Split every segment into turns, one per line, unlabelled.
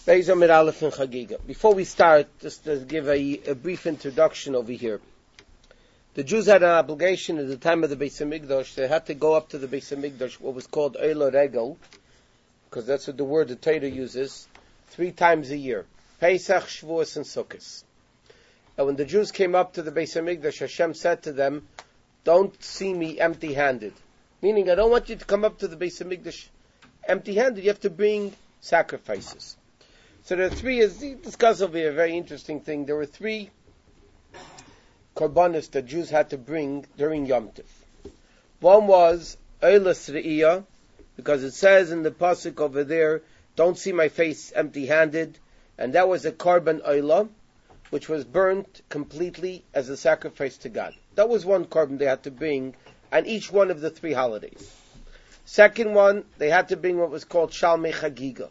Beis Amid Aleph and Chagiga. Before we start, just to give a brief introduction over here. The Jews had an obligation at the time of the Beis Hamikdash. They had to go up to the Beis Hamikdash, what was called Oila Regel, because that's what the word the Torah uses, 3 times a year. Pesach, Shavuos, and Sukkot. And when the Jews came up to the Beis Hamikdash, Hashem said to them, "Don't see me empty-handed." Meaning, I don't want you to come up to the Beis Hamikdash empty-handed. You have to bring sacrifices. So there are 3, as he discussed over here, a very interesting thing. There were 3 korbanos that Jews had to bring during Yom Tov. One was Eilas Re'iyah, because it says in the pasuk over there, "Don't see my face empty-handed," and that was a korban Eilah, which was burnt completely as a sacrifice to God. That was one korban they had to bring on each one of the 3 holidays. Second one, they had to bring what was called Shalmei Chagiga.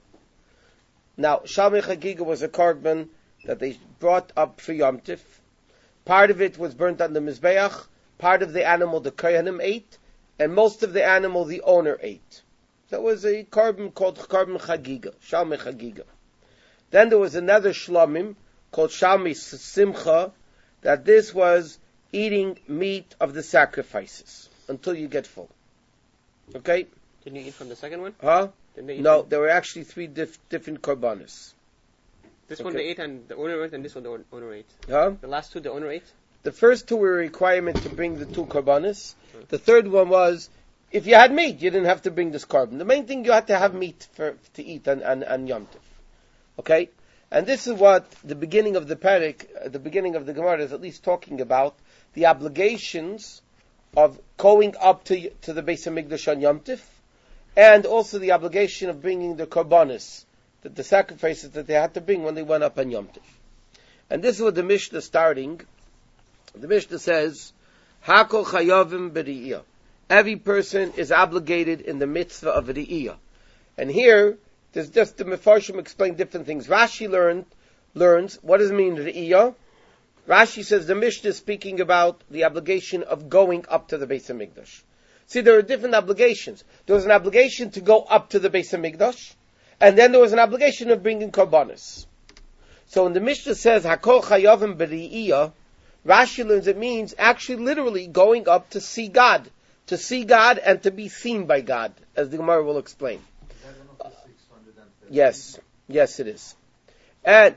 Now, Shalmei Chagiga was a korban that they brought up for Yom Tov. Part of it was burnt on the Mizbeach, part of the animal the Kohanim ate, and most of the animal the owner ate. That was a korban called Korban Chagiga, Shalmei Chagiga. Then there was another Shlomim called Shalmei Simcha, that this was eating meat of the sacrifices until you get full. Okay?
Didn't you eat from the second one?
Huh? No, there were actually 3 different korbanos.
This one they ate and the owner ate, and this one the owner ate.
Huh?
The last 2 the owner ate?
The first 2 were a requirement to bring the 2 korbanos. The third one was, if you had meat, you didn't have to bring this korban. The main thing, you had to have meat to eat on Yom Tov. Okay? And this is what the beginning of the parak, the beginning of the Gemara is at least talking about, the obligations of going up to the Beis Hamikdash on Yom Tov, and also the obligation of bringing the korbanos, the sacrifices that they had to bring when they went up on Yom Tov. And this is what the Mishnah is starting. The Mishnah says, Hakol chayavim b'ri'iyah. Every person is obligated in the mitzvah of ri'iyah. And here, there's just the Mefarshim explain different things. Rashi learns, what does it mean, ri'iyah? Rashi says the Mishnah is speaking about the obligation of going up to the Beis Hamikdash. See, there are different obligations. There was an obligation to go up to the Beis Hamikdash, and then there was an obligation of bringing korbanos. So when the Mishnah says, Hakol chayavim b'ri'iyah, Rashi learns it means actually literally going up to see God and to be seen by God, as the Gemara will explain. Yes, it is. And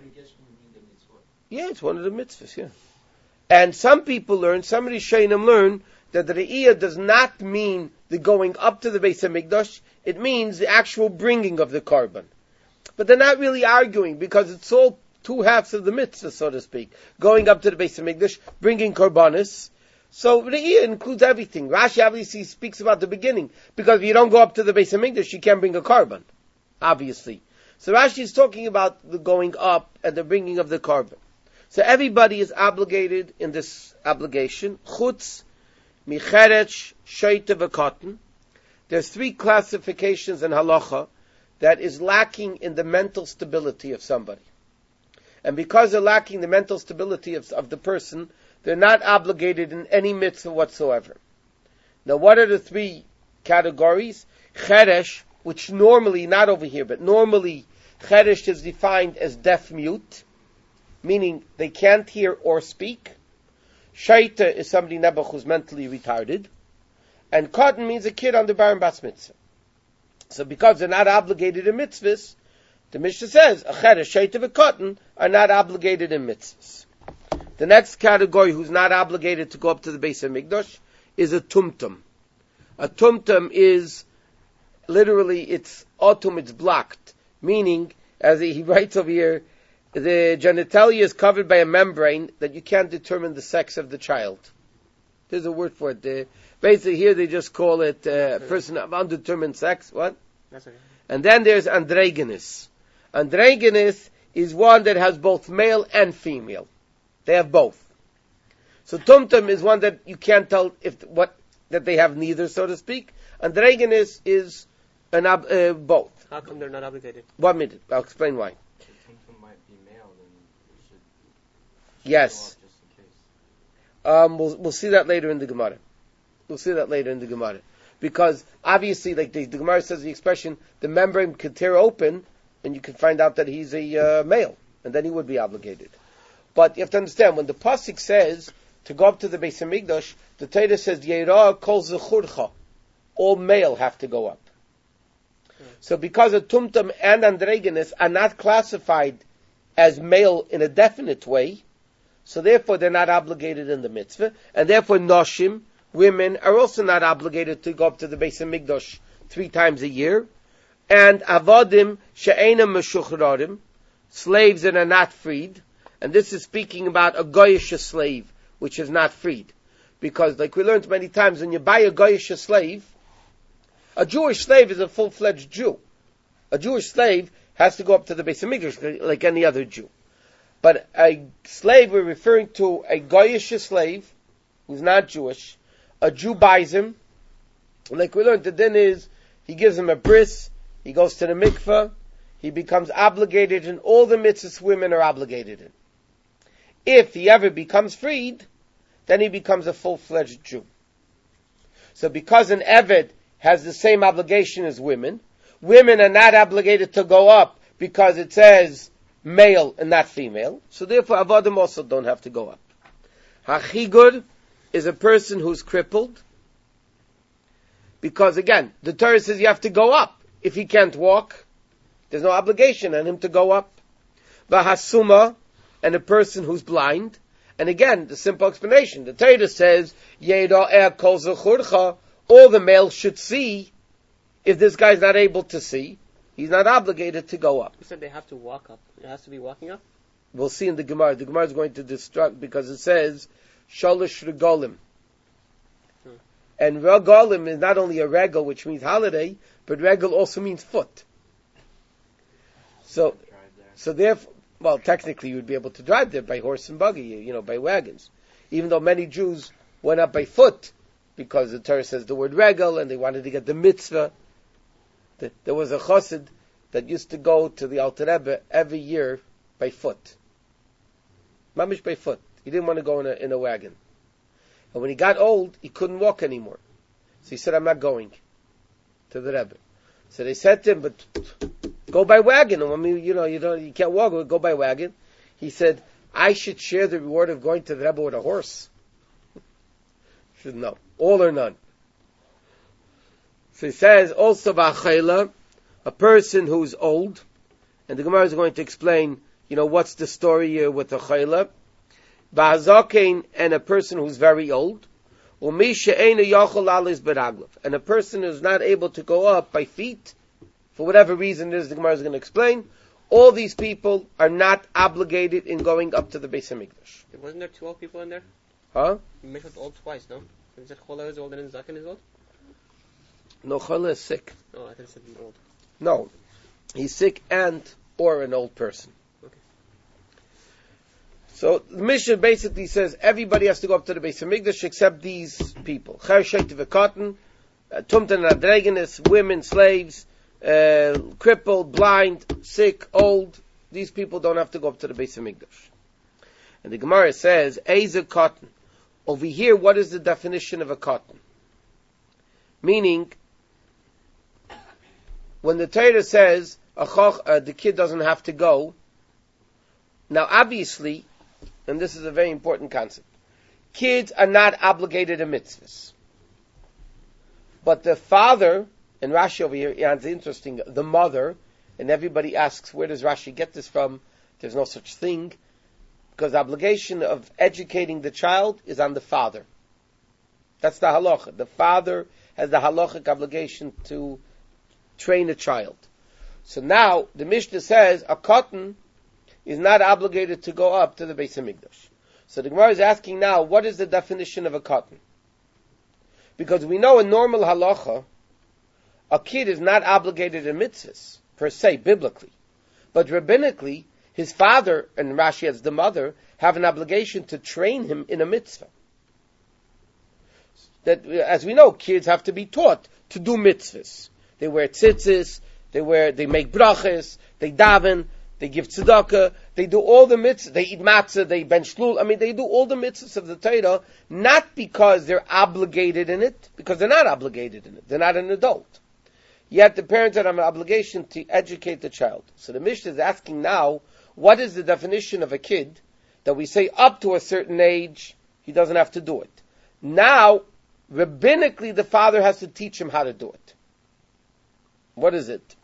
yeah, it's one of the mitzvahs, yeah. And some people learn, some Rishonim learn, that the Re'iyah does not mean the going up to the Beis Hamikdash, it means the actual bringing of the korban. But they're not really arguing, because it's all 2 halves of the mitzvah, so to speak. Going up to the Beis Hamikdash, bringing korbanos. So Re'iyah includes everything. Rashi obviously speaks about the beginning, because if you don't go up to the Beis Hamikdash, you can't bring a korban, obviously. So Rashi is talking about the going up and the bringing of the korban. So everybody is obligated in this obligation. Chutz, Micheretz, Sheita, v'Katan. There's 3 classifications in halacha that is lacking in the mental stability of somebody. And because they're lacking the mental stability of the person, they're not obligated in any mitzvah whatsoever. Now, what are the 3 categories? Cheresh, which normally, not over here, but normally, Cheresh is defined as deaf-mute, meaning they can't hear or speak. Shaita is somebody nebuch who's mentally retarded. And Katan means a kid on the bar and bas mitzvah. So because they're not obligated in mitzvahs, the Mishnah says, Acheres, Shaita, and Katan are not obligated in mitzvahs. The next category who's not obligated to go up to the Beis Hamikdash is a tumtum. A tumtum is, literally, it's autumn, it's blocked. Meaning, as he writes over here, the genitalia is covered by a membrane that you can't determine the sex of the child. There's a word for it. Basically, here they just call it a person of undetermined sex. What?
That's okay.
And then there's androgynous. Androgynous is one that has both male and female. They have both. So tumtum is one that you can't tell that they have neither, so to speak. Androgynous is both.
How come they're not obligated?
1 minute. I'll explain why. Yes. We'll see that later in the Gemara. Because obviously, like the Gemara says the expression, the membrane could tear open, and you can find out that he's a male, and then he would be obligated. But you have to understand, when the pasuk says to go up to the Beis Hamikdash, the Torah says Yeirah kol zechurcha, all male have to go up. So because a tumtum and androgynous are not classified as male in a definite way, so therefore they're not obligated in the mitzvah, and therefore noshim, women, are also not obligated to go up to the Beis Hamikdash 3 times a year, and avodim she'enam meshuchrarim, slaves that are not freed, and this is speaking about a goyish slave, which is not freed. Because like we learned many times, when you buy a goyish slave, a Jewish slave is a full-fledged Jew. A Jewish slave has to go up to the Beis Hamikdash like any other Jew. But a slave, we're referring to a goyish slave, who's not Jewish. A Jew buys him. Like we learned, the din is, he gives him a bris, he goes to the mikveh, he becomes obligated in all the mitzvahs women are obligated in. If he ever becomes freed, then he becomes a full-fledged Jew. So because an Eved has the same obligation as women, women are not obligated to go up because it says male and not female, so therefore Avodim also don't have to go up. Hachigur is a person who's crippled, because again, the Torah says you have to go up. If he can't walk, there's no obligation on him to go up. Vahasuma, and a person who's blind, and again, the simple explanation, the Torah says, Yeirah kol zechurcha, all the males should see. If this guy's not able to see, he's not obligated to go up.
You said they have to walk up. It has to be walking up?
We'll see in the Gemara. The Gemara is going to destruct, because it says, Shalosh regalim. And regalim is not only a regal, which means holiday, but regal also means foot. So therefore, well, technically you would be able to drive there by horse and buggy, by wagons. Even though many Jews went up by foot, because the Torah says the word regal, and they wanted to get the mitzvah. There was a chassid that used to go to the Alter Rebbe every year by foot. Mamish by foot. He didn't want to go in a wagon. And when he got old, he couldn't walk anymore. So he said, I'm not going to the Rebbe. So they said to him, but go by wagon. I mean, you can't walk, go by wagon. He said, I should share the reward of going to the Rebbe with a horse. He said, no. All or none. So he says, also b'achayla, a person who's old, and the Gemara is going to explain, what's the story here with the chayla. Ba'azakein, and a person who's very old, u'mi she'eina yachol alis b'raglav, and a person who's not able to go up by feet, for whatever reason it is, the Gemara is going to explain. All these people are not obligated in going up to the Beis Hamikdash.
Wasn't there 2 old people in there?
Huh?
You mentioned old twice, no? Is that Chola is old and Zaken is old?
No, Chola is sick.
Oh, I thought it said old.
No, he's sick or an old person.
Okay.
So the Mishnah basically says everybody has to go up to the Beis Hamikdash except these people: Cher Sheit v'Katan, Tumtan and Adregenis, women, slaves, crippled, blind, sick, old. These people don't have to go up to the Beis Hamikdash. And the Gemara says, Eizer Katan. Over here, what is the definition of a katan? Meaning, when the Torah says the kid doesn't have to go, now obviously, and this is a very important concept, kids are not obligated to mitzvahs. But the father, and Rashi over here, it's interesting, the mother, and everybody asks, where does Rashi get this from? There's no such thing. Because the obligation of educating the child is on the father. That's the halacha. The father has the halachic obligation to train a child. So now, the Mishnah says, a katan is not obligated to go up to the Beis Hamikdash. So the Gemara is asking now, what is the definition of a katan? Because we know in normal halacha, a kid is not obligated in mitzvahs, per se, biblically. But rabbinically, his father, and Rashi as the mother, have an obligation to train him in a mitzvah. That, as we know, kids have to be taught to do mitzvahs. They wear tzitzis, they make brachas, they daven, they give tzedakah, they do all the mitzvahs, they eat matzah, they ben shlul, they do all the mitzvahs of the Torah, not because they're obligated in it, because they're not obligated in it, they're not an adult. Yet the parents have an obligation to educate the child. So the Mishnah is asking now, what is the definition of a kid that we say up to a certain age, he doesn't have to do it. Now, rabbinically, the father has to teach him how to do it. What is it?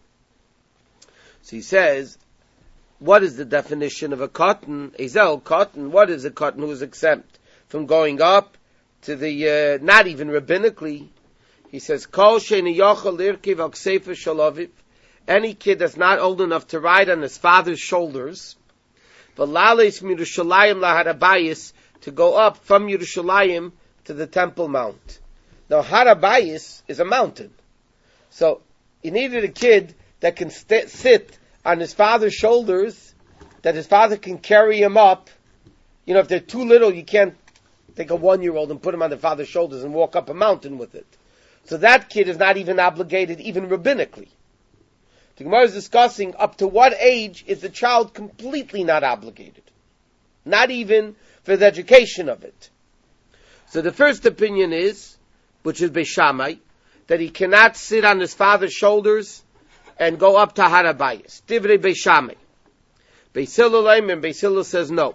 So he says, what is the definition of a cotton? Ezel, cotton, what is a cotton who is exempt from going up to the, not even rabbinically? He says, Kol she'eni yochel lirkiv al kseifa shel aviv, any kid that's not old enough to ride on his father's shoulders, v'lales m'Yerushalayim laharabayis, to go up from Yerushalayim to the Temple Mount. Now, Harabayis is a mountain. So, you needed a kid that can sit on his father's shoulders, that his father can carry him up. You know, if they're too little, you can't take a 1-year-old and put him on the father's shoulders and walk up a mountain with it. So that kid is not even obligated, even rabbinically. The Gemara is discussing up to what age is the child completely not obligated. Not even for the education of it. So the first opinion is, which is Beis Shammai, that he cannot sit on his father's shoulders and go up to Harabayis. Divrei Beis Shammai. Beis Hillel and Beis Hillel says no.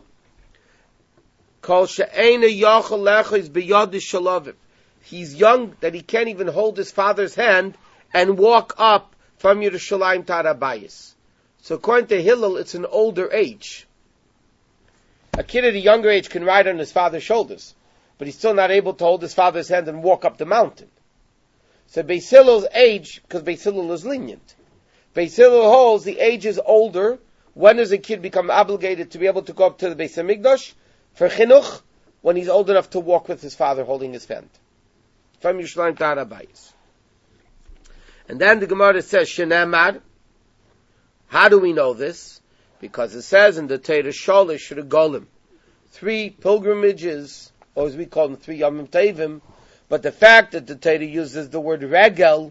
Kol she'ena yachal lechos b'yadish shalavim. He's young that he can't even hold his father's hand and walk up from Yerushalayim to Harabayis. So according to Hillel, it's an older age. A kid at a younger age can ride on his father's shoulders, but he's still not able to hold his father's hand and walk up the mountain. So Beis Hillel's age, because Beis Hillel is lenient, Beis Hillel holds the age is older. When does a kid become obligated to be able to go up to the Beis HaMikdash? For chinuch, when he's old enough to walk with his father holding his hand. From Yerushalayim to Harabayis. And then the Gemara says, Shenemar. How do we know this? Because it says in the Torah, Sholish Regolim, 3 pilgrimages, or as we call them, 3 Yomim Tevim, but the fact that the Torah uses the word regel,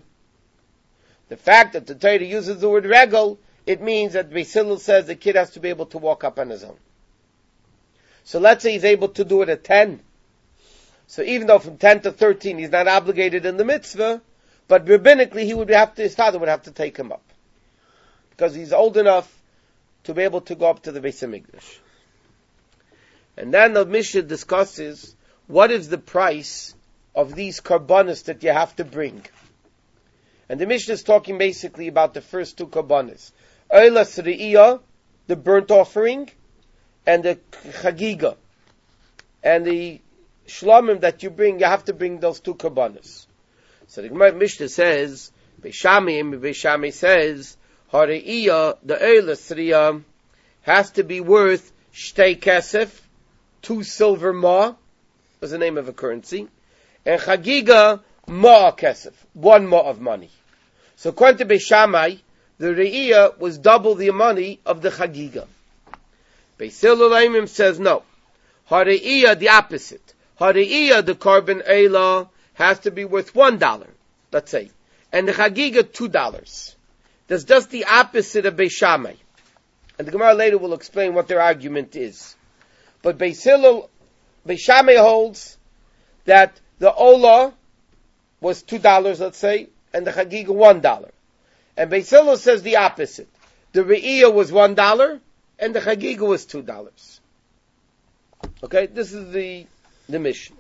it means that Beis Hillel says the kid has to be able to walk up on his own. So let's say he's able to do it at 10. So even though from 10 to 13 he's not obligated in the mitzvah, but rabbinically his father would have to take him up. Because he's old enough to be able to go up to the Beis HaMikdash. And then the Mishnah discusses what is the price of these karbanos that you have to bring. And the Mishnah is talking basically about the first 2 karbanos. Eilas Re'iyah, the burnt offering, and the chagiga. And the shlamim that you bring, you have to bring those 2 karbanos. So the Gemara Mishnah says, Beis Shammai says, Hare'iyah, the Eilas Re'iyah, has to be worth shtei kesef, 2 silver ma, was the name of a currency, and chagiga ma kesef, 1 ma of money. So according to Beis Shammai, the re'iyah was double the money of the chagiga. Beis Hillel says no. Hare'iyah, the opposite. Hare'iyah, the carbon eila, has to be worth $1, let's say, and the chagiga $2. That's just the opposite of Beis Shammai. And the Gemara later will explain what their argument is. But Beis Shammai holds that the olah was $2, let's say, and the chagiga $1. And Beis Hillel says the opposite. The re'iyah was $1, and the chagiga was $2. Okay, this is the Mishnah.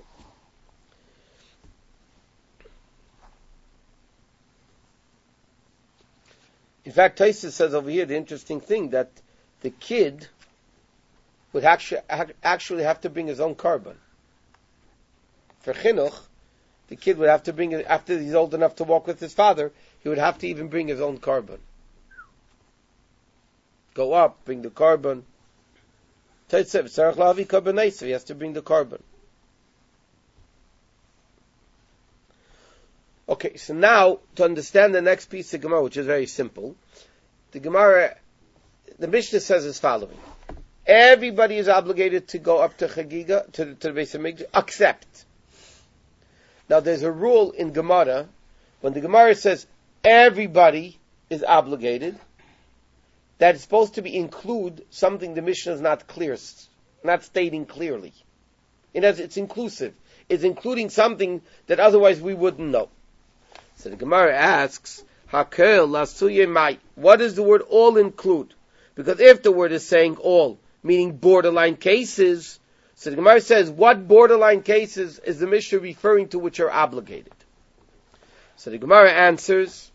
In fact, Tosfos says over here the interesting thing that the kid would actually have to bring his own carbon. For chinuch, the kid would have to bring it, after he's old enough to walk with his father, he would have to even bring his own carbon. Go up, bring the carbon. He has to bring the carbon. Okay, so now, to understand the next piece of Gemara, which is very simple, the Mishnah says as following. Everybody is obligated to go up to Chagiga, to the Beis HaMikdash, except. Now there's a rule in Gemara, when the Gemara says everybody is obligated, that it's supposed to include something the Mishnah is not clear, not stating clearly. It's inclusive. It's including something that otherwise we wouldn't know. So the Gemara asks, Hakel lasuye mai. What does the word all include? Because if the word is saying all, meaning borderline cases, so the Gemara says, what borderline cases is the Mishnah referring to which are obligated? So the Gemara answers,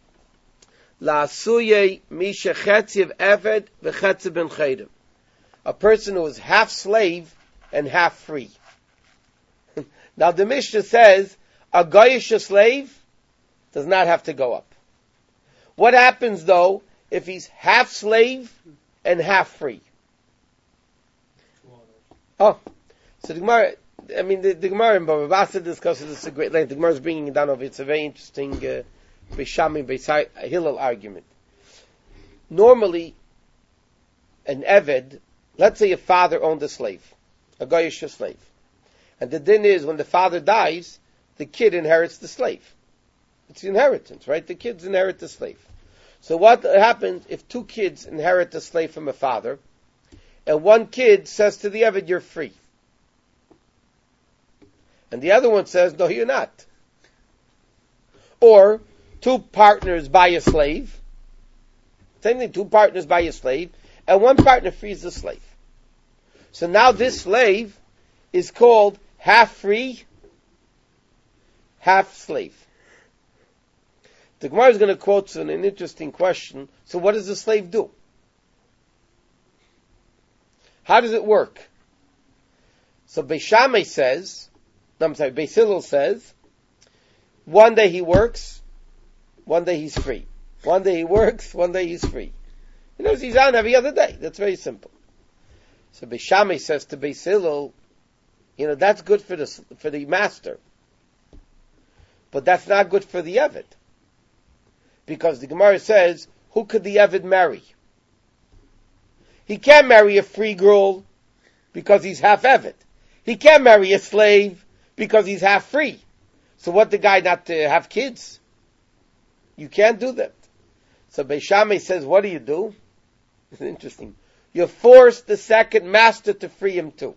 lasuye misha chetziv eved v'chetziv ben chedim. A person who is half slave and half free. Now the Mishnah says, a goyish slave does not have to go up. What happens though if he's half slave and half free? Oh, so the Gemara, the Gemara in Bava Basra discusses this at great length. The Gemara is bringing it down over. It's a very interesting Beishami Hillel argument. Normally, an Eved, let's say a father owned a slave, a goyish slave. And the din is, when the father dies, the kid inherits the slave. It's the inheritance, right? The kids inherit the slave. So what happens if two kids inherit the slave from a father, and one kid says to the Eved, you're free. And the other one says, no, you're not. Or, two partners buy a slave. Same thing, two partners buy a slave, and one partner frees the slave. So now this slave is called half free, half slave. The Gemara is going to quote an interesting question. So what does the slave do? How does it work? So Beis Hillel says, one day he works, one day he's free. One day he works, one day he's free. You know, he's on every other day. That's very simple. So Beis Shammai says to Beis Hillel, that's good for the master. But that's not good for the Eved. Because the Gemara says, who could the Eved marry? He can't marry a free girl because he's half Eved. He can't marry a slave because he's half free. So what, the guy not to have kids? You can't do that. So Beis Shammai says, what do? It's interesting. You force the second master to free him too.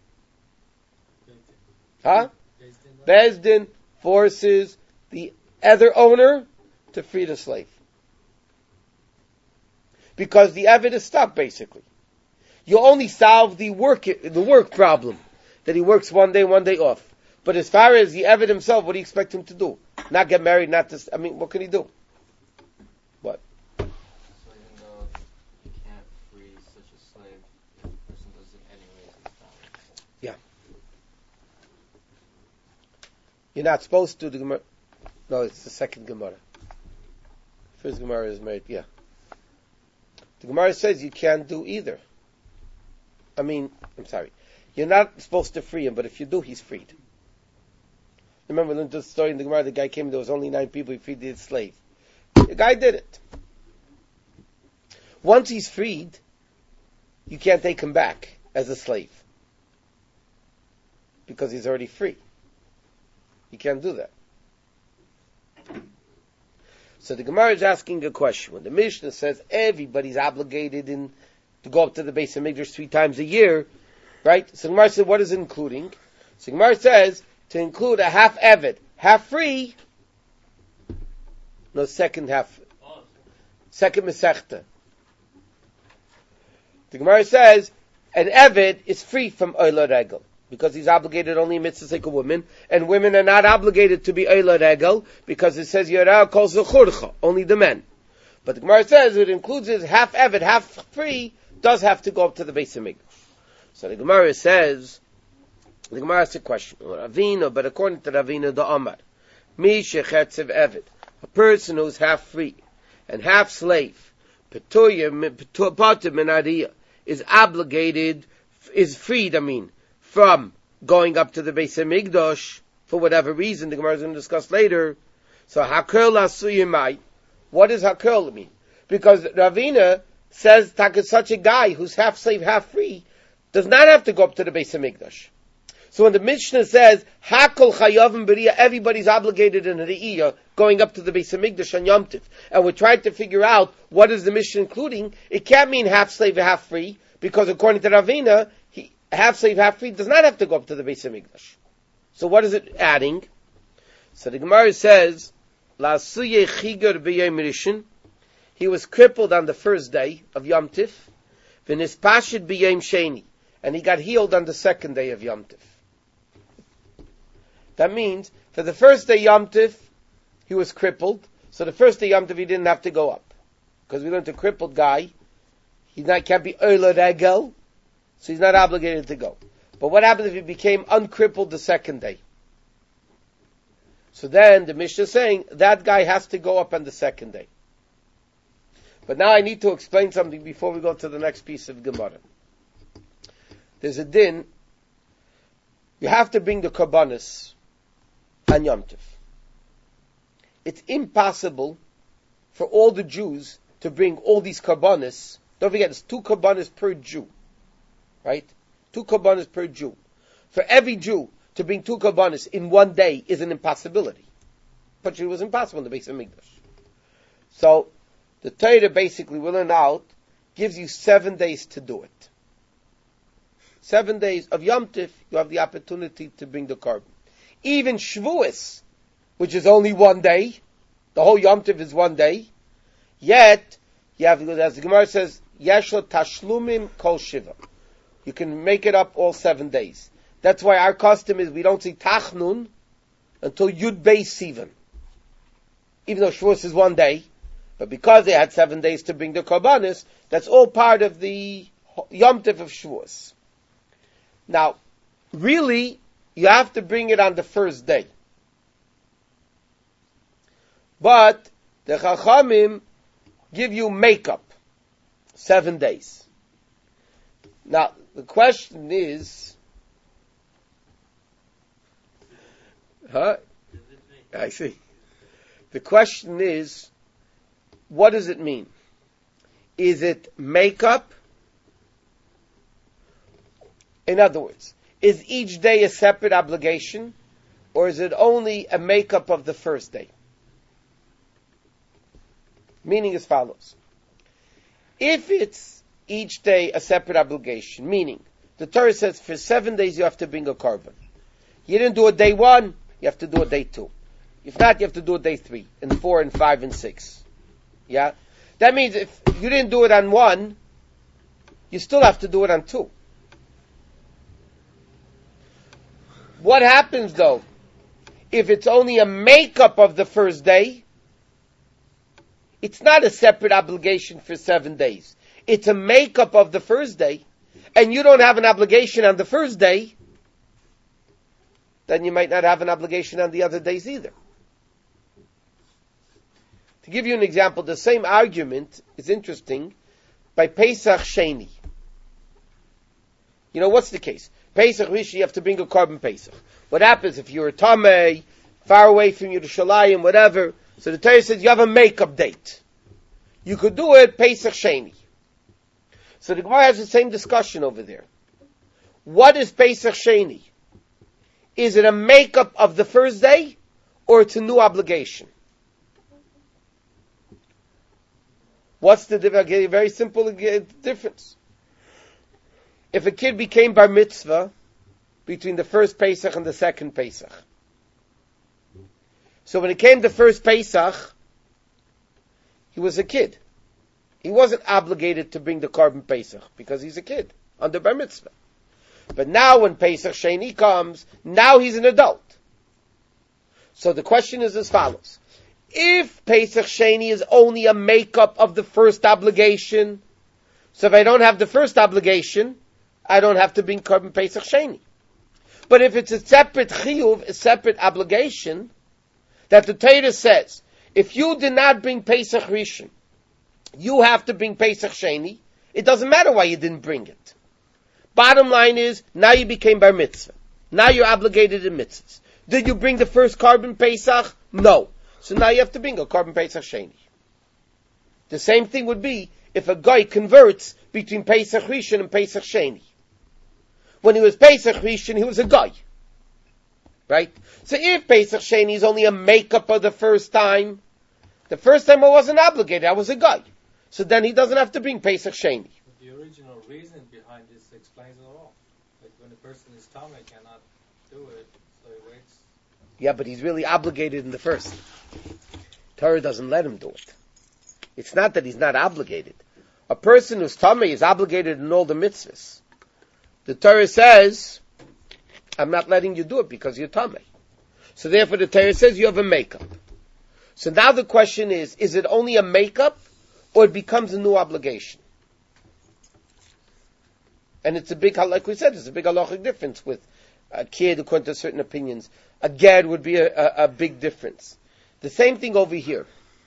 Huh? Beis Din forces the other owner to free the slave. Because the Eved is stuck, basically. You only solve the work problem, that he works one day off. But as far as the Eved himself, what do you expect him to do? Not get married, what can he do? What?
So even though you can't free such a slave, if the person does it anyways, it's valid.
Yeah. You're not supposed to, the Gemara. No, it's the second Gemara. First Gemara is married, yeah. The Gemara says you can't do either. I'm sorry. You're not supposed to free him, but if you do, he's freed. Remember the story in the Gemara, the guy came, there was only 9 people, he freed his slave. The guy did it. Once he's freed, you can't take him back as a slave. Because he's already free. You can't do that. So the Gemara is asking a question. When the Mishnah says everybody's obligated to go up to the Beis HaMikdash 3 times a year, right? So the Gemara says, what is it including? So the Gemara says, to include a half Eved, half free, second Masechta. The Gemara says, an Eved is free from Oila Regel, because he's obligated only in mitzvahs like a woman, and women are not obligated to be Oila Regel, because it says, Yerah kol zechurcha, only the men. But the Gemara says, it includes his half Eved, half free, does have to go up to the Beis HaMikdash. So the Gemara says, the Gemara asks a question, Ravina, but according to Ravina the Amar, Mi shechetzev Eved, a person who's half free and half slave, is obligated, is freed, from going up to the Beis HaMikdash for whatever reason. The Gemara is going to discuss later. So hakel asuyimai. What does hakel mean? Because Ravina says such a guy who's half slave, half free does not have to go up to the Beis HaMikdash. So when the Mishnah says hakol chayavim b'riyah, everybody's obligated in Re'iyah going up to the Beis HaMikdash on Yom Tiv, and we're trying to figure out what is the Mishnah including. It can't mean half slave, half free, because according to Ravina, half slave, half free does not have to go up to the Beis HaMikdash. So what is it adding? So the Gemara says, La'asuye chigar b'yom rishon. He was crippled on the first day of Yom Tif. V'nispashid b'yom sheni. And he got healed on the second day of Yom Tif. That means, for the first day Yom Tif, he was crippled. So the first day Yom Tif, he didn't have to go up. Because we learned a crippled guy, can't be Ola Regel, so he's not obligated to go. But what happens if he became uncrippled the second day? So then the Mishnah is saying that guy has to go up on the second day. But now I need to explain something before we go to the next piece of Gemara. There's a din. You have to bring the korbanos on Yom Tov. It's impossible for all the Jews to bring all these korbanos. Don't forget, it's 2 korbanos per Jew. Right? 2 korbanos per Jew. For every Jew to bring 2 korbanos in one day is an impossibility. But it was impossible in the Beis Hamikdash. So, the Torah basically, we learn out, gives you 7 days to do it. 7 days of Yom Tif, you have the opportunity to bring the korban. Even Shavuos, which is only 1 day, the whole Yom Tif is 1 day, yet, you have, as the Gemara says, Yeshlo Tashlumim Kol Shiva. You can make it up all 7 days. That's why our custom is we don't say Tachnun until Yud Beis Sivan. Even though Shavuos is 1 day, but because they had 7 days to bring the korbanos, that's all part of the Yom Tif of Shavuos. Now, really, you have to bring it on the first day. But the Chachamim give you makeup, 7 days. Now, the question is, I see. The question is, what does it mean? Is it makeup? In other words, is each day a separate obligation, or is it only a makeup of the first day? Meaning as follows. If it's each day a separate obligation, meaning the Torah says for 7 days you have to bring a korban. You didn't do it day 1, you have to do it day 2. If not, you have to do it day 3, and 4, and 5, and 6. Yeah? That means if you didn't do it on 1, you still have to do it on 2. What happens though, if it's only a makeup of the first day? It's not a separate obligation for 7 days. It's a makeup of the first day, and you don't have an obligation on the first day, then you might not have an obligation on the other days either. To give you an example, the same argument is interesting by Pesach Sheni. You know, what's the case? Pesach Rishi, you have to bring a korban Pesach. What happens if you're a Tameh, far away from Yerushalayim, whatever? So the Torah says you have a makeup date. You could do it Pesach Sheni. So the Gemara has the same discussion over there. What is Pesach Sheni? Is it a makeup of the first day, or it's a new obligation? What's the difference? I'll give you a very simple difference. If a kid became bar mitzvah between the first Pesach and the second Pesach, so when it came to first Pesach, he was a kid. He wasn't obligated to bring the korban Pesach because he's a kid under bar mitzvah. But now when Pesach Sheni comes, now he's an adult. So the question is as follows. If Pesach Sheni is only a makeup of the first obligation, so if I don't have the first obligation, I don't have to bring korban Pesach Sheni. But if it's a separate chiyuv, a separate obligation, that the Torah says, if you did not bring Pesach Rishon, you have to bring Pesach Sheni, it doesn't matter why you didn't bring it. Bottom line is, now you became bar mitzvah. Now you're obligated in mitzvahs. Did you bring the first korban Pesach? No. So now you have to bring a korban Pesach Sheni. The same thing would be if a guy converts between Pesach Rishon and Pesach Sheni. When he was Pesach Rishon, he was a guy. Right? So if Pesach Sheni is only a makeup of the first time I wasn't obligated, I was a guy. So then he doesn't have to bring Pesach Sheni.
But the original reason behind this explains it all. Like when a person is Tameh cannot do it, so he waits.
Yeah, but he's really obligated in the first. Torah doesn't let him do it. It's not that he's not obligated. A person who's tamei is obligated in all the mitzvahs. The Torah says, I'm not letting you do it because you're tamei. So therefore the Torah says you have a makeup. So now the question is it only a makeup or it becomes a new obligation? And it's a big, like we said, it's a big halachic difference with a kid according to certain opinions. A gad would be a big difference. The same thing over here.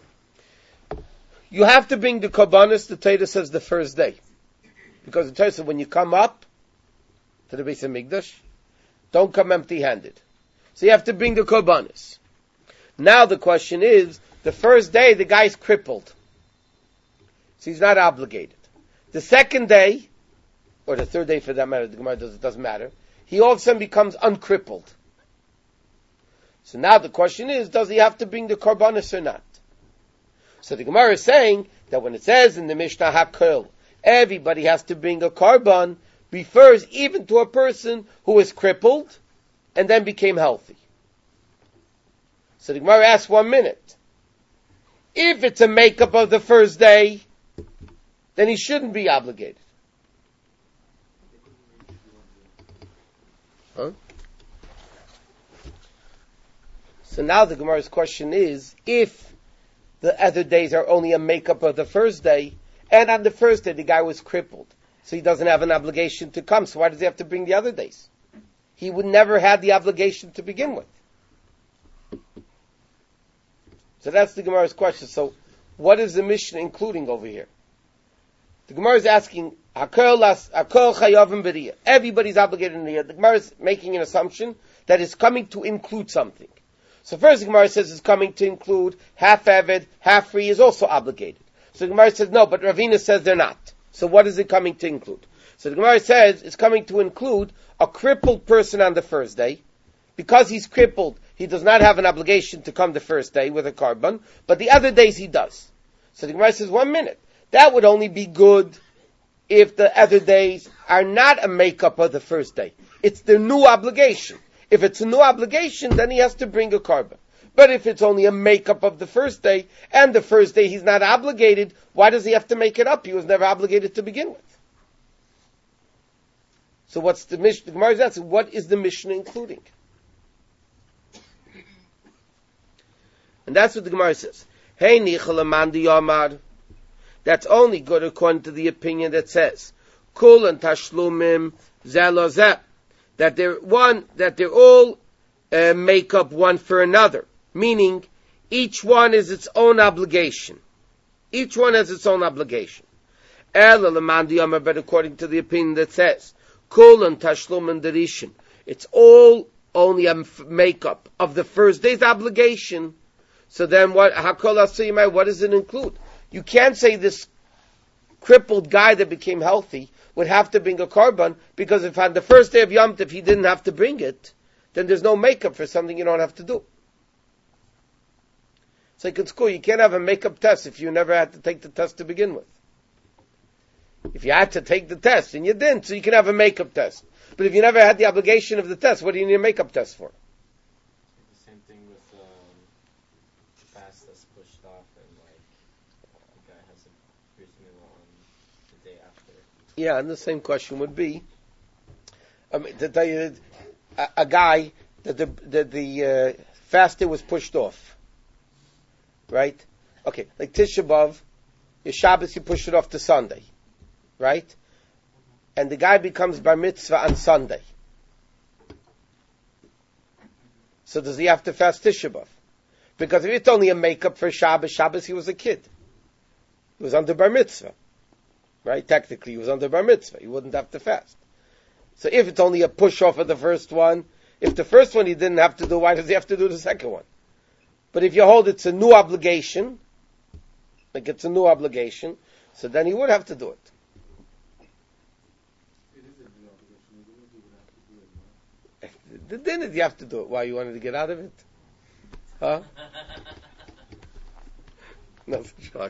You have to bring the korbanos, the Torah says, the first day. Because the Torah says when you come up to the Beis HaMikdash, don't come empty-handed. So you have to bring the korbanos. Now the question is, the first day the guy's crippled. So he's not obligated. The second day, or the third day for that matter, the Gemara doesn't matter, he all of a sudden becomes uncrippled. So now the question is, does he have to bring the korbanos or not? So the Gemara is saying that when it says in the Mishnah HaKol, everybody has to bring a korban, refers even to a person who was crippled and then became healthy. So the Gemara asks 1 minute. If it's a makeup of the first day, then he shouldn't be obligated. Huh? So now the Gemara's question is, if the other days are only a makeup of the first day, and on the first day the guy was crippled, so he doesn't have an obligation to come, so why does he have to bring the other days? He would never have the obligation to begin with. So that's the Gemara's question. So what is the Mishnah including over here? The Gemara is asking, everybody's obligated in the year. The Gemara is making an assumption that it's coming to include something. So first the Gemara says it's coming to include half Eved, half free is also obligated. So the Gemara says no, but Ravina says they're not. So what is it coming to include? So the Gemara says it's coming to include a crippled person on the first day. Because he's crippled, he does not have an obligation to come the first day with a korban, but the other days he does. So the Gemara says 1 minute. That would only be good if the other days are not a makeup of the first day. It's the new obligation. If it's a new obligation, then he has to bring a korban. But if it's only a makeup of the first day, and the first day he's not obligated, why does he have to make it up? He was never obligated to begin with. So what's the Mishnah? The Gemara is asking, what is the Mishnah including? And that's what the Gemara says. Hey, Nichalaman Yamar. That's only good according to the opinion that says, Kul and Tashlumim Zelozeh. That they're all make up one for another. Meaning, each one is its own obligation. Each one has its own obligation. Ela Laman Yamar, but according to the opinion that says, Kul and Tashlumim Derishin. It's all only a makeup of the first day's obligation. So then what does it include? You can't say this crippled guy that became healthy would have to bring a korban, because if on the first day of Yom Tov he didn't have to bring it, then there's no makeup for something you don't have to do. It's like in school, you can't have a makeup test if you never had to take the test to begin with. If you had to take the test and you didn't, so you can have a makeup test. But if you never had the obligation of the test, what do you need a makeup test for?
The same thing with the fast that's pushed off and the guy has a bris milah on the day after.
Yeah, and the same question would be, to tell you, a guy that the fast day was pushed off, right? Okay, like Tisha B'Av, your Shabbos you push it off to Sunday, right? And the guy becomes bar mitzvah on Sunday. So does he have to fast Tisha B'Av? Because if it's only a makeup for Shabbos he was a kid. He was under bar mitzvah. Right? Technically he was under bar mitzvah. He wouldn't have to fast. So if it's only a push off of the first one, if the first one he didn't have to do, why does he have to do the second one? But if you hold it's a new obligation, like it's a new obligation, so then he would have to do it. Then you have to do it. Why, you wanted to get out of it? Huh? No, shock.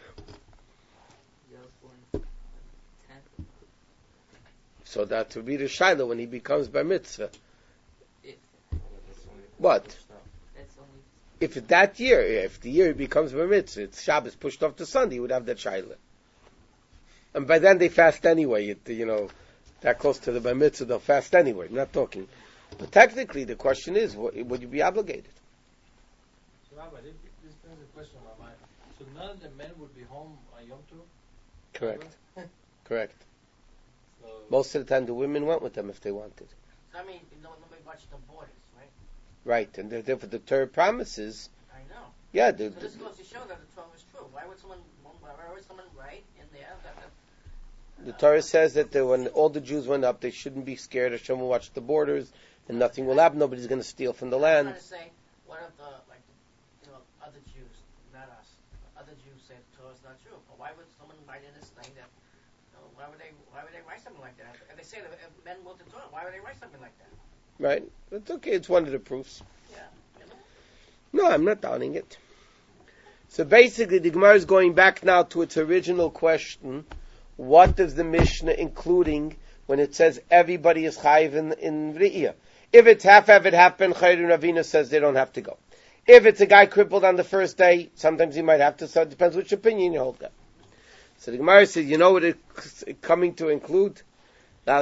So that would be the Shiloh when he becomes bar mitzvah. What? if that year, if the year becomes bar mitzvah, it's Shabbos pushed off to Sunday, you would have that shaila. And by then they fast anyway. That close to the bar mitzvah, they'll fast anyway. I'm not talking. But technically, the question is, would you be obligated?
So, Rabbi, this brings a question in my mind. So none of the men would be home on Yom Tov?
Correct. Correct.
So,
Most of the time, the women went with them if they wanted.
I mean, nobody watched the borders, right?
Right, and therefore the Torah promises.
I know.
Yeah,
So this goes to show that the Torah is true. Why would someone write in there that
the Torah says that when all the Jews went up, they shouldn't be scared. Hashem will watch the borders, and nothing will happen. Nobody's going to steal from the
I'm
land.
trying to say, what if other Jews, not us, other Jews say the Torah is not true? But why would someone write in this thing that? Why would they write something like that? If they say that if men wrote the Torah, why would they write something like that?
Right? It's okay. It's one of the proofs.
Yeah.
No, I'm not doubting it. So basically, the Gemara is going back now to its original question. What does the Mishnah including when it says everybody is chayiv in Re'iyah? If it's half it happened, Chayrin Ravina says they don't have to go. If it's a guy crippled on the first day, sometimes he might have to, so it depends which opinion you hold that. So the Gemara says, you know what it's coming to include? A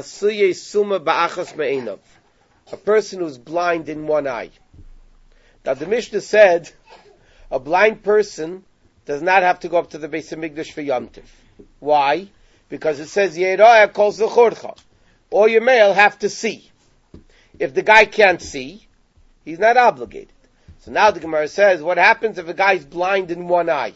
person who's blind in one eye. Now the Mishnah said, a blind person does not have to go up to the Beis Hamikdash for Yom Tov. Why? Because it says, Yera'eh kol zechorcha. All your male have to see. If the guy can't see, he's not obligated. So now the Gemara says, what happens if a guy's blind in one eye?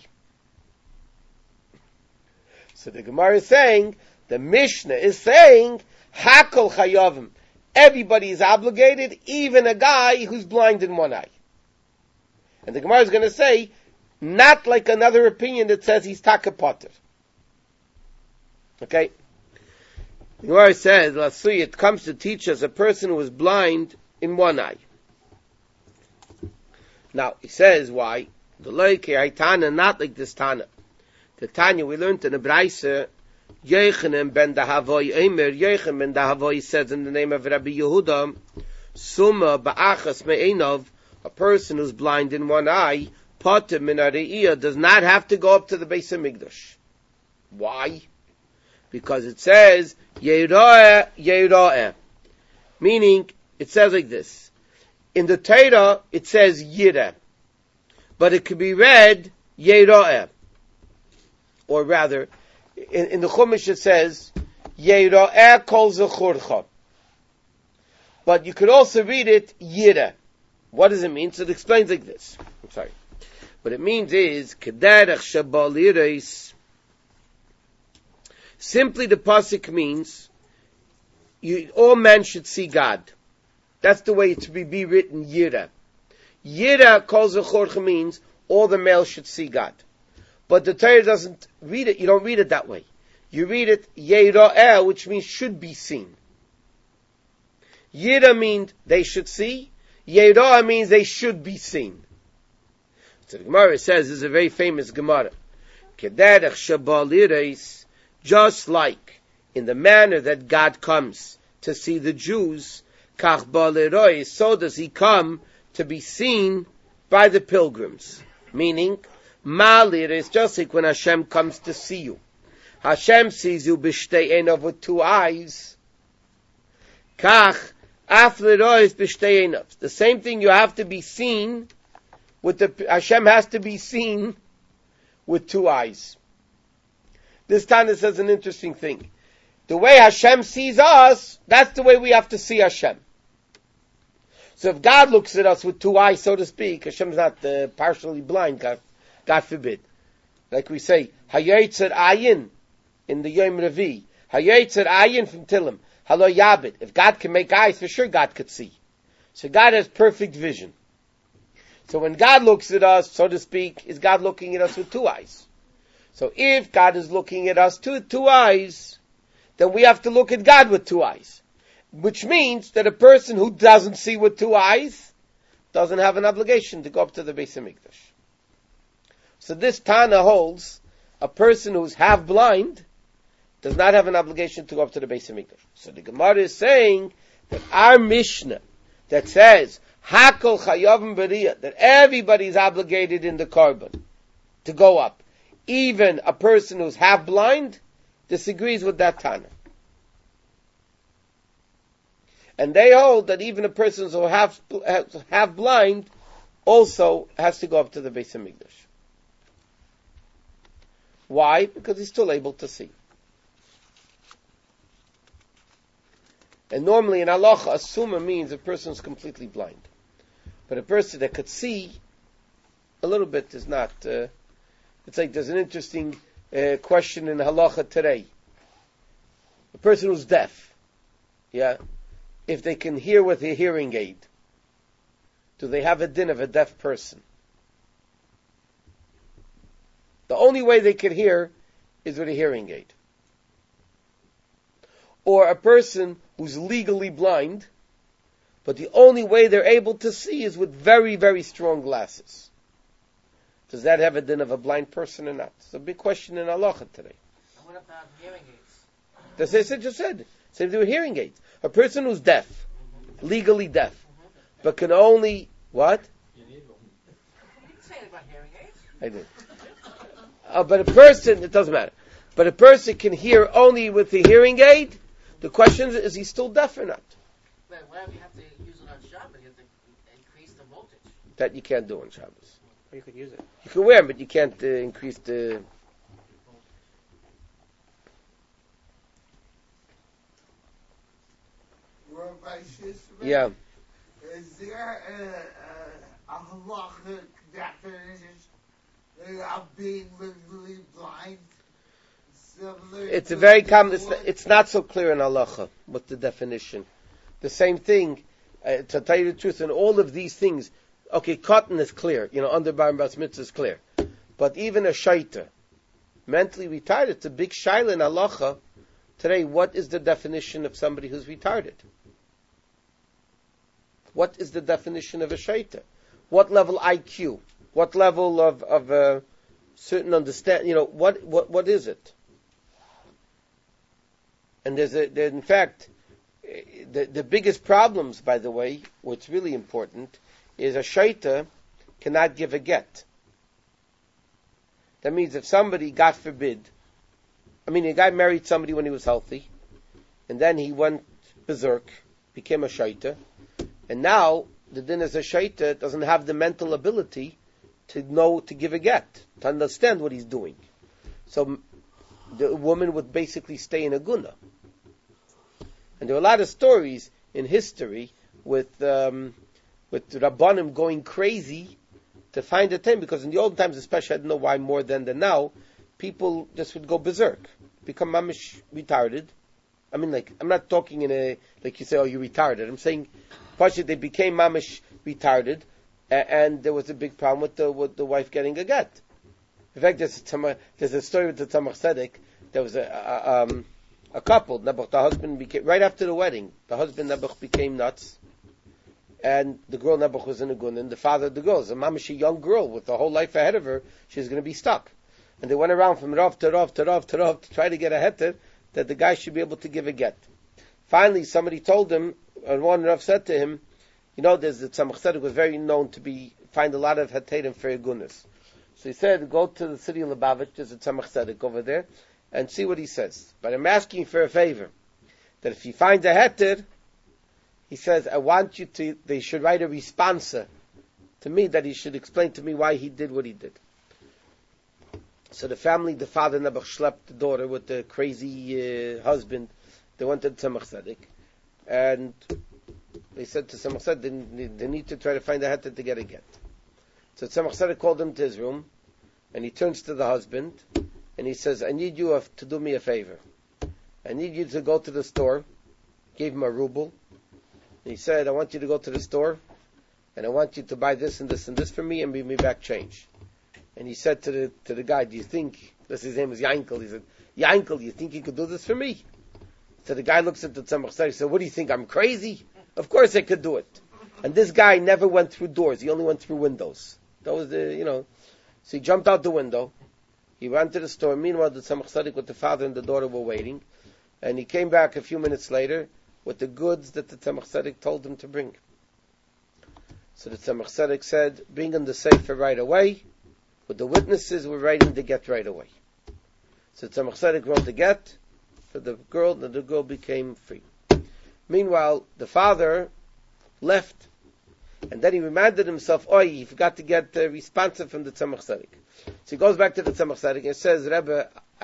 So the Gemara is saying, the Mishnah is saying, Hakol chayavim. Everybody is obligated, even a guy who's blind in one eye. And the Gemara is going to say, not like another opinion that says he's takapotter. Okay? The Gemara says, Lasui, it comes to teach us a person who is blind in one eye. Now, he says, why? The Loike Haitana, not like this Tana. The Tanya, we learned in the Braise, Yechanan ben Dahavoy Eimer, Yechanan ben Dahavoy says in the name of Rabbi Yehuda, Summa ba'achas me'enov, a person who's blind in one eye, Potem min Re'iyah, does not have to go up to the Beis Hamikdash. Why? Because it says, Yera'eh, Yera'eh. Meaning, it says like this. In the Torah, it says Yireh. But it could be read, Yera'eh. Or rather, in the Chumash it says, Yera'eh kol zechorcha. But you could also read it, Yireh. What does it mean? So it explains like this. I'm sorry. What it means is, Kederech shabal yireis. Simply the pasuk means, all men should see God. That's the way it should be written, Yireh. Yireh kol zechorcha means, all the males should see God. But the Torah doesn't read it, you don't read it that way. You read it, Yera'eh, which means should be seen. Yireh means they should see. Yera'eh means they should be seen. So the Gemara says, this is a very famous Gemara. Kederech shabal yireis, just like in the manner that God comes to see the Jews, kach ba lerois, so does he come to be seen by the pilgrims. Meaning, Malir is just like when Hashem comes to see you. Hashem sees you b'shtei enov with two eyes. Kach af lerois b'shtei enov. The same thing, you have to be seen with Hashem has to be seen with two eyes. This Tana says an interesting thing. The way Hashem sees us, that's the way we have to see Hashem. So if God looks at us with two eyes, so to speak, Hashem's not partially blind, God forbid. Like we say, Hayetzer Ayin in the Yom Revi. Hayetzer Ayin from Tilim. Halo Yabit. If God can make eyes, for sure God could see. So God has perfect vision. So when God looks at us, so to speak, is God looking at us with two eyes. So if God is looking at us with two eyes, then we have to look at God with two eyes. Which means that a person who doesn't see with two eyes doesn't have an obligation to go up to the Beis Hamikdash. So this Tana holds a person who's half blind does not have an obligation to go up to the Beis Hamikdash. So the Gemara is saying that our Mishnah that says Hakol chayavim b'riyah, that everybody is obligated in the carbon to go up. Even a person who's half blind disagrees with that Tana. And they hold that even a person who's half blind also has to go up to the Beis Hamikdash. Why? Because he's still able to see. And normally in halacha, a summa means a person is completely blind. But a person that could see a little bit is not. It's like there's an interesting question in halacha today. A person who's deaf, yeah, if they can hear with a hearing aid, do they have a din of a deaf person? The only way they can hear is with a hearing aid. Or a person who's legally blind, but the only way they're able to see is with very, very strong glasses. Does that have a din of a blind person or not? It's a big question in halacha today.
And what about hearing aids?
That's what I just said. Same thing with hearing aids. A person who's deaf, legally deaf, but can only, what?
You need one.
You didn't say anything about hearing aids.
I did. But a person, it doesn't matter. But a person can hear only with the hearing aid. The question is he still deaf or not?
But whatever you have to use it on Shabbat, you have to increase the voltage.
That you can't do on Shabbos.
Or you could use it.
You can wear them, but you can't increase the... Yeah.
Is there a halachic definition of being legally blind?
It's a very common. It's not so clear in halacha what the definition. The same thing, to tell you the truth, in all of these things, okay, cotton is clear. Under bar bas mitzvah is clear, but even a shaita, mentally retarded, it's a big shaila in halacha today. What is the definition of somebody who's retarded? What is the definition of a shaita? What level IQ? What level of certain understand? What is it? And in fact, the biggest problems, by the way, what's really important, is a shaita cannot give a get. That means if somebody, God forbid, a guy married somebody when he was healthy, and then he went berserk, became a shaita, and now the din as a shaita doesn't have the mental ability to know to give a get, to understand what he's doing. So the woman would basically stay in a guna. And there are a lot of stories in history with Rabbanim going crazy to find a time, because in the old times especially, I don't know why more than now, people just would go berserk, become mamish retarded. I'm not talking in a, like you say, oh, you're retarded. I'm saying, partially they became mamish retarded, and there was a big problem with the wife getting a get. In fact, there's a story with the Tzemach Tzedek. There was a couple. The husband became, right after the wedding, the husband Nebuch became nuts, and the girl Nebuch was in a gun, and the father of the girl is a mamish, a young girl with a whole life ahead of her. She's going to be stuck. And they went around from Rav to Rav to Rav to Rav to try to get a heter that the guy should be able to give a get. Finally, somebody told him, and one Rav said to him, there's the Tzemach Tzedek was very known to find a lot of heterim for gunas. So he said, go to the city of Lubavitch, there's a Tzemach Tzedek over there, and see what he says. But I'm asking for a favor, that if you find a heter, he says, I want you to, they should write a responsa to me, that he should explain to me why he did what he did. So the family, the father Nebuch schlepped the daughter with the crazy husband. They went to Tzemach Tzedek, and they said to Tzemach Tzedek, they need to try to find a heter to get a get. So Tzemach Tzedek called him to his room, and he turns to the husband, and he says, I need you to do me a favor. I need you to go to the store. Gave him a ruble. And he said, I want you to go to the store, and I want you to buy this and this and this for me, and bring me back change. And he said to the guy, do you think, his name was Yankel, he said, Yankel, you think you could do this for me? So the guy looks at the Tzemach Tzedek, he said, what do you think, I'm crazy? Of course I could do it. And this guy never went through doors, he only went through windows. That was so he jumped out the window, he went to the store. Meanwhile, the Tzemach Tzedek with the father and the daughter were waiting, and he came back a few minutes later with the goods that the Tzemach Tzedek told him to bring. So the Tzemach Tzedek said, bring in the sefer right away. With the witnesses, we're writing the get right away. So Tzemach Tzedek wrote the get for the girl, and the girl became free. Meanwhile, the father left, and then he reminded himself, he forgot to get responsive from the Tzemach Tzedek. So he goes back to the Tzemach Tzedek and says, Rebbe,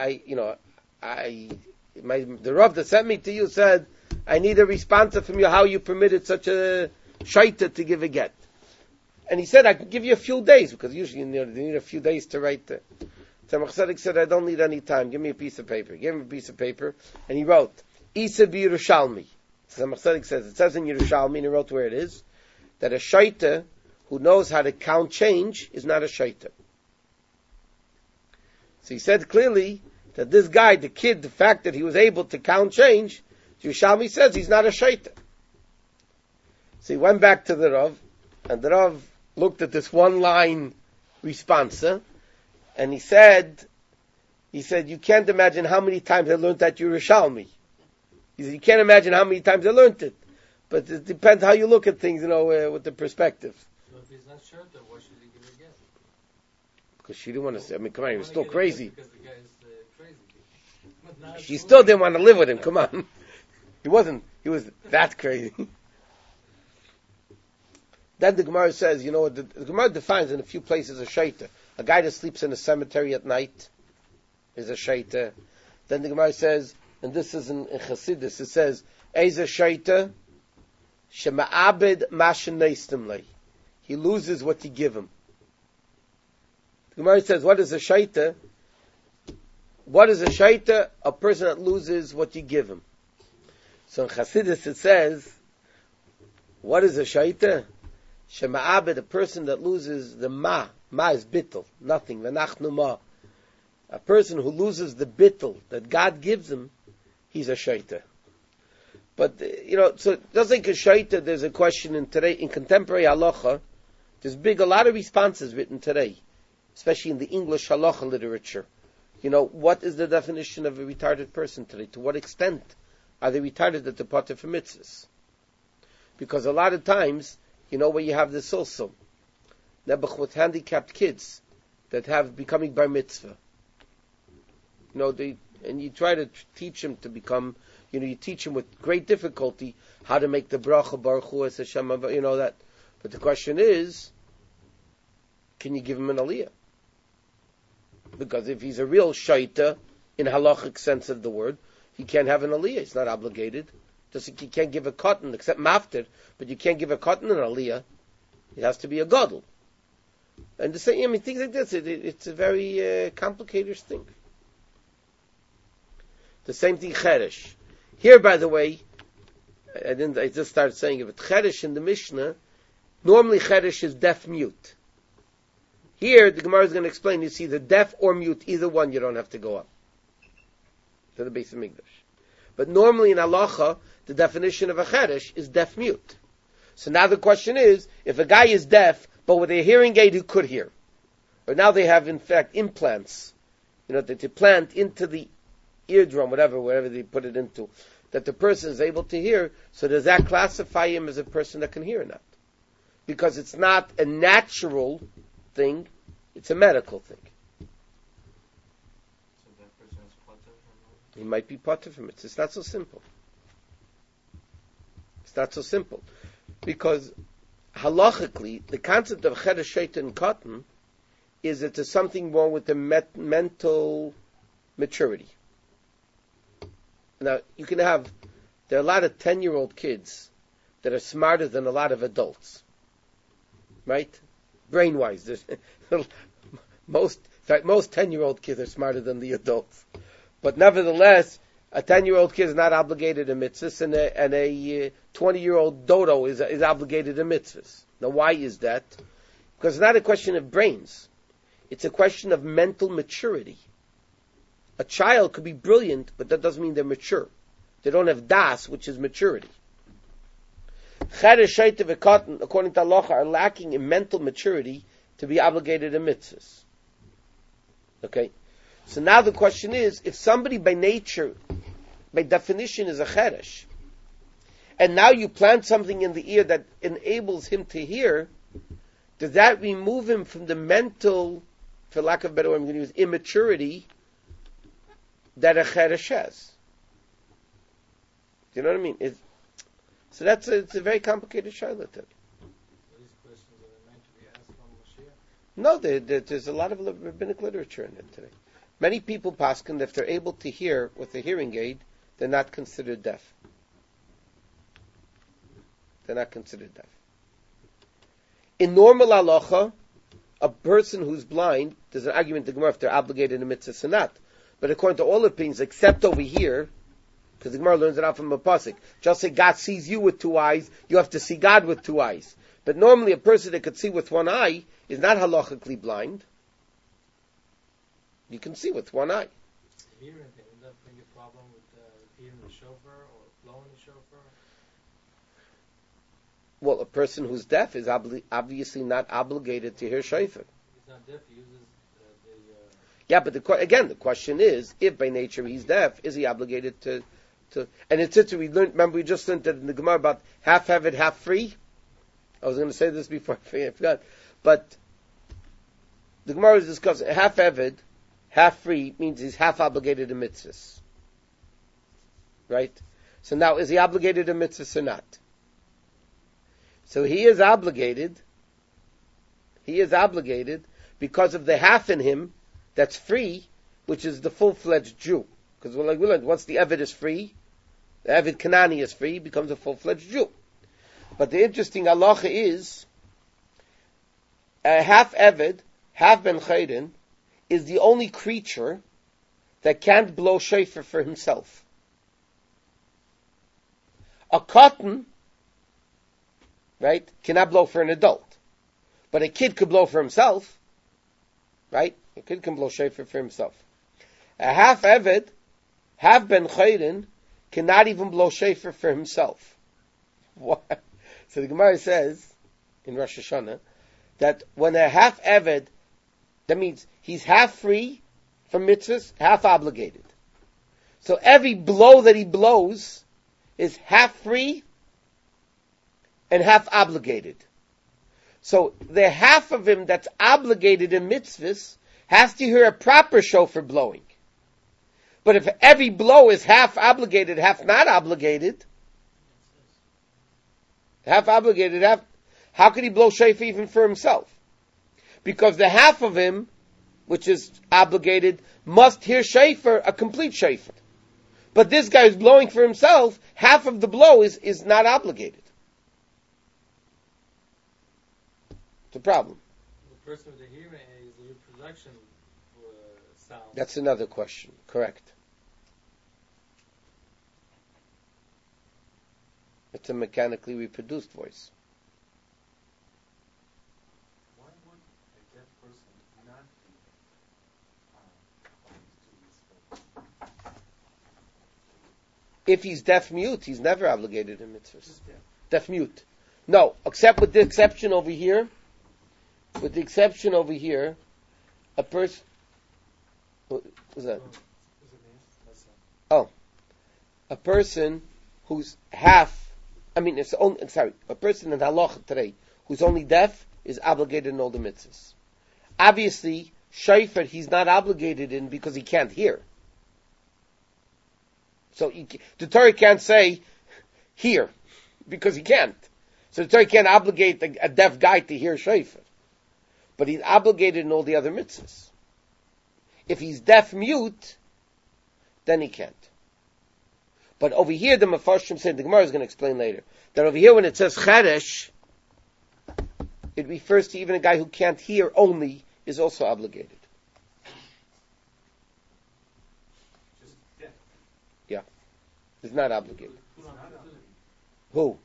the Rav that sent me to you said, I need a responsive from you how you permitted such a shaita to give a get. And he said, I could give you a few days, because usually you need a few days to write the Tzemach Tzedek said, I don't need any time. Give me a piece of paper. He gave him a piece of paper, and he wrote, Isa b'Yerushalmi. Tzemach Tzedek says, it says in Yerushalmi, and he wrote where it is, that a shaita who knows how to count change is not a shaita. So he said clearly that this guy, the kid, the fact that he was able to count change, Yerushalmi says he's not a shaita. So he went back to the Rav, and the Rav looked at this one line responsa, and he said, you can't imagine how many times I learned that Yerushalmi. He said, you can't imagine how many times I learned it. But it depends how you look at things, with the perspective.
So if he's not sure, then why should he give it again?
Because she didn't want to say, come on, he was still crazy.
Because the guy is crazy. But now
She still didn't want to live with him, come on. He was that crazy. Then the Gemara says, the Gemara defines in a few places a shaita. A guy that sleeps in a cemetery at night is a shaita. Then the Gemara says, and this is in Chassidus, it says, Eiz a shaita, shema'abed mashen neistim lei. He loses what you give him. The Gemara says, what is a shaita? What is a shaita? A person that loses what you give him. So in Chassidus it says, what is a shaita? Shema'abed, a person that loses the ma. Ma is bittul, nothing. V'nachnu ma. A person who loses the bittul that God gives him, he's a shaita. But, so just like a shaita, there's a question in contemporary halacha, there's a lot of responses written today, especially in the English halacha literature. What is the definition of a retarded person today? To what extent are they retarded that they're potter for mitzvahs? Because a lot of times, where you have this also, Nebuch with handicapped kids that have becoming bar mitzvah. And you try to teach them to become, you teach them with great difficulty how to make the bracha baruch hu es Hashem, that. But the question is, can you give him an aliyah? Because if he's a real shaita, in halachic sense of the word, he can't have an aliyah. He's not obligated. Just like you can't give a cotton, except maftir, but you can't give a cotton an aliyah. It has to be a gadol. And the same, things like this, it's a very complicated thing. The same thing, cheresh. Here, by the way, I just started saying it, but cheresh in the Mishnah, normally cheresh is deaf-mute. Here, the Gemara is going to explain, you see, the deaf or mute, either one, you don't have to go up to the base of Mikdash. But normally in halacha, the definition of a cheresh is deaf-mute. So now the question is, if a guy is deaf, but with a hearing aid who could hear, or now they have, in fact, implants, that they plant into the eardrum, whatever they put it into, that the person is able to hear, so does that classify him as a person that can hear or not? Because it's not a natural thing, it's a medical thing.
So that person is potter from
He might be potter from it. It's not so simple. It's not so simple. Because halachically, the concept of cheresh, shaita, and cotton is that there's something wrong with the mental maturity. Now, there are a lot of 10-year-old kids that are smarter than a lot of adults. Right? Brain-wise. Most 10-year-old kids are smarter than the adults. But nevertheless, a 10-year-old kid is not obligated to mitzvahs, and a 20-year-old dodo is obligated to mitzvahs. Now, why is that? Because it's not a question of brains. It's a question of mental maturity. A child could be brilliant, but that doesn't mean they're mature. They don't have das, which is maturity. Cheresh, shaita, v'katan, according to halacha, are lacking in mental maturity to be obligated to mitzvahs. Okay? So now the question is, if somebody by nature, by definition, is a cheresh, and now you plant something in the ear that enables him to hear, does that remove him from the mental, for lack of a better word, I'm going to use immaturity that a cheresh has? Do you know what I mean? It's a very complicated shaila.
These questions are meant to be asked from Mashiach.
No, there's a lot of rabbinic literature in it today. Many people paskin, if they're able to hear with a hearing aid, they're not considered deaf. They're not considered deaf. In normal halacha, a person who's blind, there's an argument in the Gemara if they're obligated in mitzvah or not. But according to all opinions, except over here, because the Gemara learns it out from a pasuk, just say God sees you with two eyes, you have to see God with two eyes. But normally a person that could see with one eye is not halachically blind. You can see with one eye.
Hearing, would that bring a problem with hearing the shofar or blowing the shofar?
Well, a person who's deaf is obviously not obligated to hear shofar.
He's not deaf, he uses
Yeah, but the question is, if by nature he's deaf, is he obligated to and it's it, we learned, remember we just learned that in the Gemara about half heaved, half free? I was going to say this before, I forgot. But the Gemara is discussing half heaved, half free means he's half obligated to mitzvahs. Right? So now, is he obligated to mitzvahs or not? So he is obligated because of the half in him that's free, which is the full-fledged Jew. Because like we learned, once the Eved is free, the Eved Kanani is free, he becomes a full-fledged Jew. But the interesting halacha is, half Eved, half Ben Chayden, is the only creature that can't blow shofar for himself. A cotton, right, cannot blow for an adult. But a kid could blow for himself, right? A kid can blow shofar for himself. A half Eved, half Ben Chayden, cannot even blow shofar for himself. What? So the Gemara says, in Rosh Hashanah, that when a half Eved, that means he's half free from mitzvahs, half obligated. So every blow that he blows is half free and half obligated. So the half of him that's obligated in mitzvahs has to hear a proper shofar blowing. But if every blow is half obligated, half not obligated, how could he blow shofar even for himself? Because the half of him, which is obligated, must hear shofar, a complete shofar. But this guy who's blowing for himself, half of the blow is not obligated. It's a problem.
the person with the hearing aid is the reproduction sound.
That's another question. Correct. It's a mechanically reproduced voice.
Why would a deaf person not be
If he's deaf-mute, he's never obligated in mitzvahs. Deaf-mute. No, except with the exception over here. With the exception over here, a person... What was that? Oh. A person who's half... a person in halacha today who's only deaf is obligated in all the mitzvahs. Obviously, shofar he's not obligated in because he can't hear. So the Torah can't say, hear, because he can't. So the Torah can't obligate a deaf guy to hear shofar. But he's obligated in all the other mitzvahs. If he's deaf-mute, then he can't. But over here, the Mefarshim said, the Gemara is going to explain later, that over here when it says cheresh, it refers to even a guy who can't hear only is also obligated.
just deaf?
Yeah. He's not obligated. Who?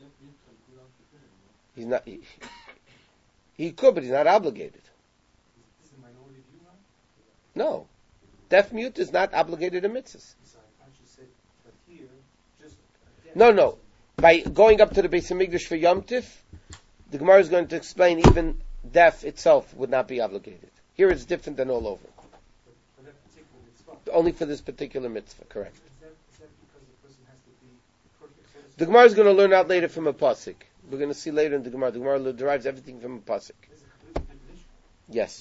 He's not... He could, but he's not obligated.
Is the minority view right?
No. Deaf-mute is not obligated to mitzvahs.
So I thought you said, but here, just a deaf
No.
person.
By going up to the Beis Hamikdash for Yom Tif, the Gemara is going to explain even deaf itself would not be obligated. Here it's different than all over.
For that particular mitzvah.
Only for this particular mitzvah, correct.
Is that because the person has to be perfect? So to
The
speak?
Gemara is going to learn out later from a pasuk. We're going to see later in the Gemara. The Gemara derives everything from a pasuk. Yes.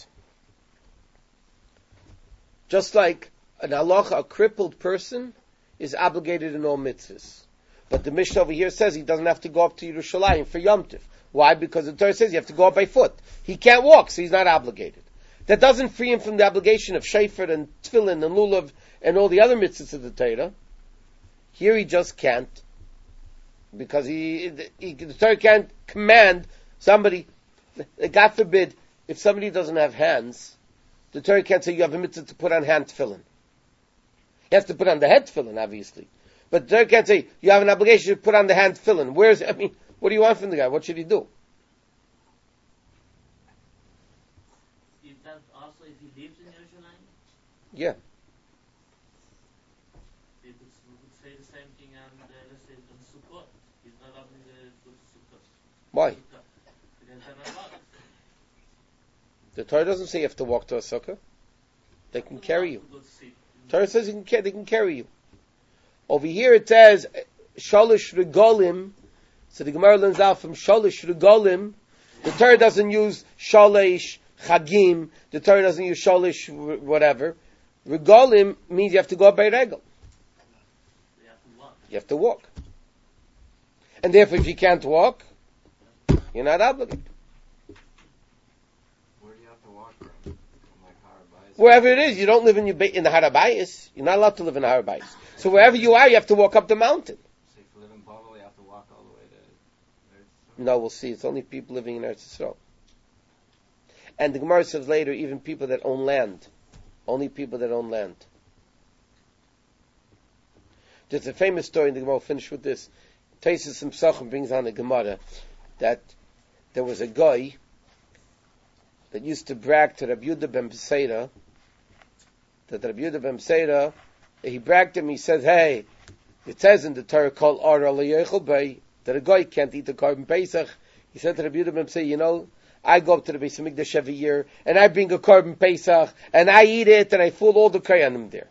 Just like an halacha, a crippled person is obligated in all mitzvahs. But the Mishnah over here says he doesn't have to go up to Yerushalayim for Yom Tov. Why? Because the Torah says you have to go up by foot. He can't walk, so he's not obligated. That doesn't free him from the obligation of Shofar and Tefillin and Lulav and all the other mitzvahs of the Torah. Here he just can't. Because the Torah can't command somebody, God forbid, if somebody doesn't have hands, the Torah can't say you have a mitzvah to put on hand tefillin. He has to put on the head tefillin, obviously. But the Torah can't say you have an obligation to put on the hand tefillin. What do you want from the guy? What should he do?
Is that also if he lives in Yerushalayim?
Yeah.
We could say the same thing on, let's say, on Sukkot. He's not obligated to Sukkot.
Why?
Because they're not allowed.
The Torah doesn't say you have to walk to a sukkah. They can carry you. Torah says they can carry you. Over here it says Shalish Regolim. So the Gemara learns out from Shalish Regolim. The Torah doesn't use Shalish Chagim. The Torah doesn't use Shalish whatever. Regolim means you have to go up by regel. You have to walk. And therefore if you can't walk, you're not obligated. Wherever it is, you don't live in the Harabayis. You're not allowed to live in the Harabayis. So wherever you are, you have to walk up the mountain.
So if you live in Bavel, you have to walk all the way to...
No, we'll see. It's only people living in Eretz Yisrael. And the Gemara says later, even people that own land. Only people that own land. There's a famous story in the Gemara. We'll finish with this. Taisus Psachim brings on the Gemara that there was a guy that used to brag to Rabbi Yehuda ben Beseira, that Rabbi Yehuda ben Beseira, he bragged to him, he said, hey, it says in the Torah called Ara L'Yechel Bey, that a guy can't eat the Korban Pesach. He said to Rabbi Yehuda ben Beseira, I go up to the Beis HaMikdash every year, and I bring a Korban Pesach, and I eat it, and I fool all the Kohanim there.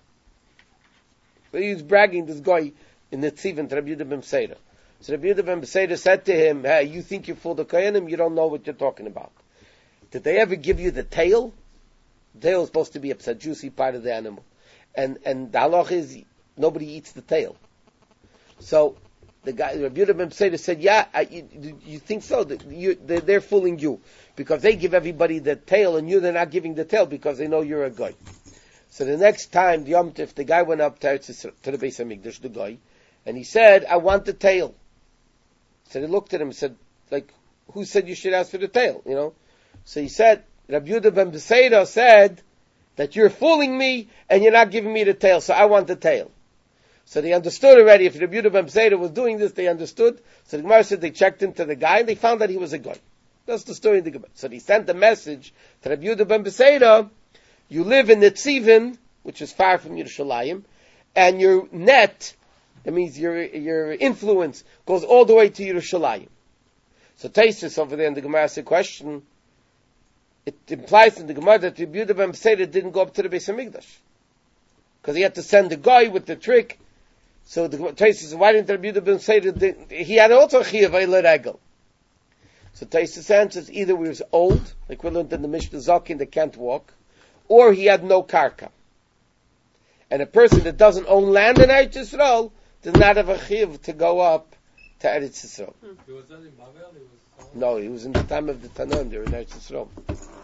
So he was bragging, this guy, in the Tzivin, to Rabbi Yehuda ben Beseira. So Rabbi Yehuda ben Beseira said to him, hey, you think you fool the Kohanim? You don't know what you're talking about. Did they ever give you the tail? The tail is supposed to be a juicy part of the animal. And the halach is, nobody eats the tail. So, the guy, Rabbi Yehuda ben Beseira said, yeah, you think so? They're fooling you. Because they give everybody the tail, and they're not giving the tail because they know you're a guy. So the next time, the Yom Tov, the guy went up to the Beis HaMikdash, the guy, and he said, I want the tail. So they looked at him and said, like, who said you should ask for the tail, So he said, Rabbi Yehuda ben Beseira said that you're fooling me and you're not giving me the tail, so I want the tail. So they understood already. If Rabbi Yehuda ben Beseira was doing this, they understood. So the Gemara said they checked into the guy and they found that he was a guy. That's the story in the Gemara. So they sent a message to Rabbi Yehuda ben Beseira, you live in the Tzivin, which is far from Yerushalayim, and your net, that means your influence, goes all the way to Yerushalayim. So Taisus over there in the Gemara asked a question. It implies in the Gemara that Rabbi Yehuda ben Beseira didn't go up to the Beis HaMikdash. Because he had to send the guy with the trick. So the Taisus says, why didn't Rabbi Yehuda ben Beseira, he had also Chiyuv Eila Regel. So Taisus answers, either he was old, like we learned in the Mishnah Zakin that can't walk, or he had no karka. And a person that doesn't own land in Eretz Yisrael does not have a Chiyuv to go up to Eretz Yisrael.
He was not in Bavel, he was...
No, he was in the time of the Tanaim there in Eretz Yisrael.